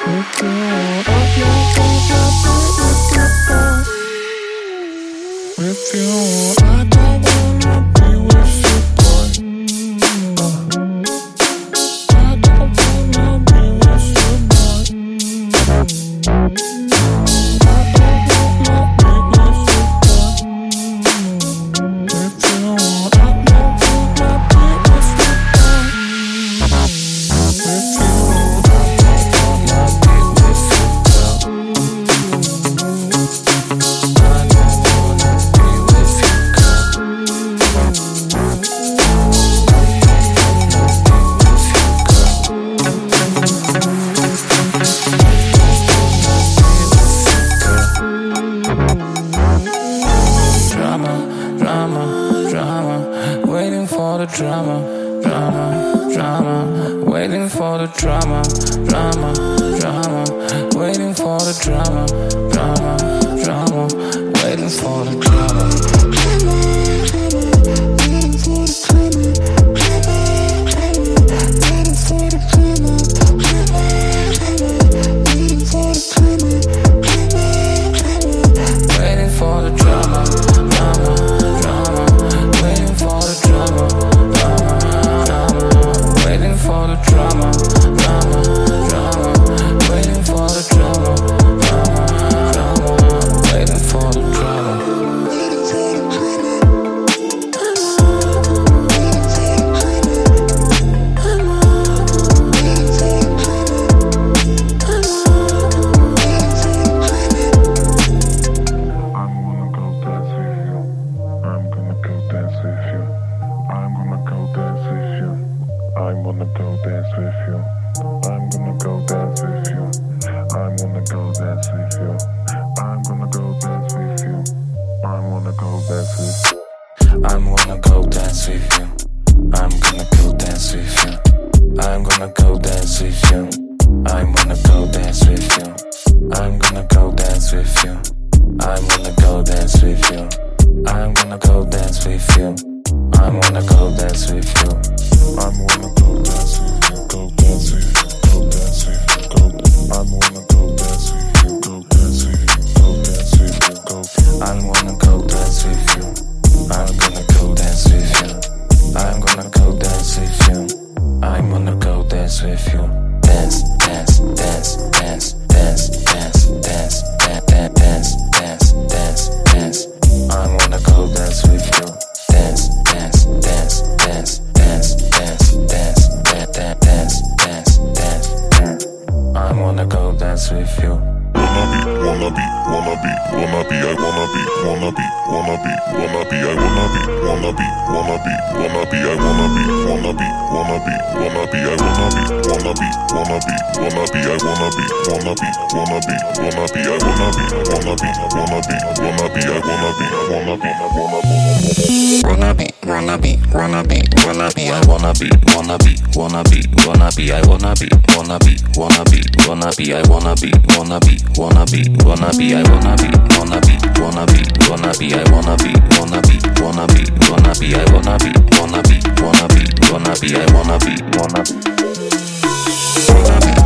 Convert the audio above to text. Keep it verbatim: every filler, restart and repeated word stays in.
With you, I don't wanna be with you, boy. I don't wanna be with you, boy. I don't wanna be with you, boy. With you, I don't wanna be with you, boy. With you, I don't wanna be with you, drama, drama, drama, waiting for the drama, drama, drama, waiting for the drama, drama, drama, waiting for the drama. Waiting for the drama, drama, drama, waiting for the drama. For the drama, drama, drama, waiting for the drama, drama, drama, waiting for the drama. I'm gonna go dance with you. I'm gonna go dance with you. I'm gonna go dance with you. I'm gonna go dance with you. I'm gonna go dance with you. I'm gonna go dance with you. I'm gonna go dance with you. I'm gonna go dance with you. I'm gonna go dance with you. I'm gonna go dance with you. I'm gonna go dance with you. I'm gonna go dance with you. I'm gonna go dance with you. I'm gonna go dance with you. I'm gonna go dance with you. I'm gonna go dance with you. I'm gonna go dance with you, go dance with you, go dance with you, go. I'm gonna go dance with you, go dance with you, go dance with you, go. I'm gonna go dance with you. I'm gonna go dance with you. I'm gonna go dance with you. I'm gonna go dance with you. Dance, dance, dance, dance, dance, dance, dance, dance, dance, dance, dance, dance. I'm gonna go dance with you. Dance, dance, dance, dance, dance, dance, dance, dance, dance, dance, dance, dance. I wanna go dance with you. Wanna be, wanna be, wanna be, wanna be, I wanna be, wanna be, wanna be, wanna be, I wanna be, wanna be, wanna be, wanna be, I wanna be, wanna be, wanna be, wanna be, I wanna be, wanna be, wanna be, wanna be, I wanna be, wanna be, wanna be, wanna be, I wanna be, wanna be, wanna be, wanna be, I wanna be, wanna be, wanna be, wanna be, wanna be, wanna be, wanna be, I wanna be, wanna be, wanna be, wanna be, I wanna be, wanna be, wanna be, wanna be, I wanna be, wanna be, wanna be, wanna be, I wanna be, wanna be, wanna be, wanna be, I wanna be, wanna be, wanna be, wanna be, I wanna be, wanna be, wanna be, wanna be, I wanna be, wanna be, wanna be.